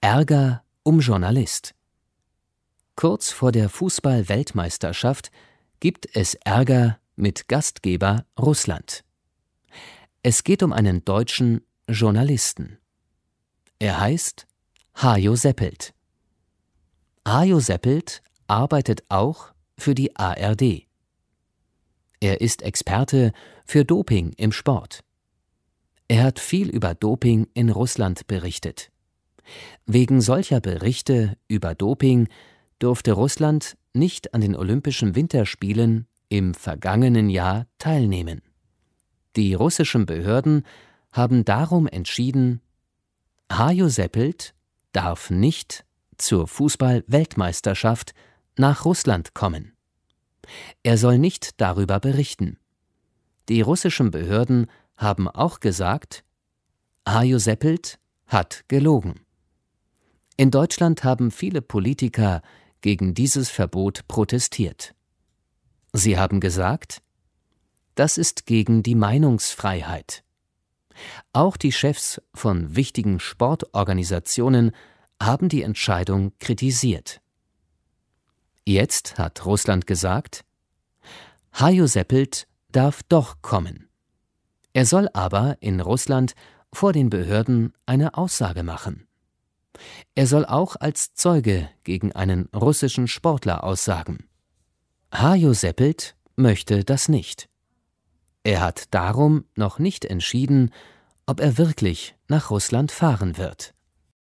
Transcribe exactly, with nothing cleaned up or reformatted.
Ärger um Journalist. Kurz vor der Fußball-Weltmeisterschaft gibt es Ärger mit Gastgeber Russland. Es geht um einen deutschen Journalisten. Er heißt Hajo Seppelt. Hajo Seppelt arbeitet auch für die A R D. Er ist Experte für Doping im Sport. Er hat viel über Doping in Russland berichtet. Wegen solcher Berichte über Doping durfte Russland nicht an den Olympischen Winterspielen im vergangenen Jahr teilnehmen. Die russischen Behörden haben darum entschieden, Hajo Seppelt darf nicht zur Fußball-Weltmeisterschaft nach Russland kommen. Er soll nicht darüber berichten. Die russischen Behörden haben auch gesagt, Hajo Seppelt hat gelogen. In Deutschland haben viele Politiker gegen dieses Verbot protestiert. Sie haben gesagt, das ist gegen die Meinungsfreiheit. Auch die Chefs von wichtigen Sportorganisationen haben die Entscheidung kritisiert. Jetzt hat Russland gesagt, Hajo Seppelt darf doch kommen. Er soll aber in Russland vor den Behörden eine Aussage machen. Er soll auch als Zeuge gegen einen russischen Sportler aussagen. Hajo Seppelt möchte das nicht. Er hat darum noch nicht entschieden, ob er wirklich nach Russland fahren wird.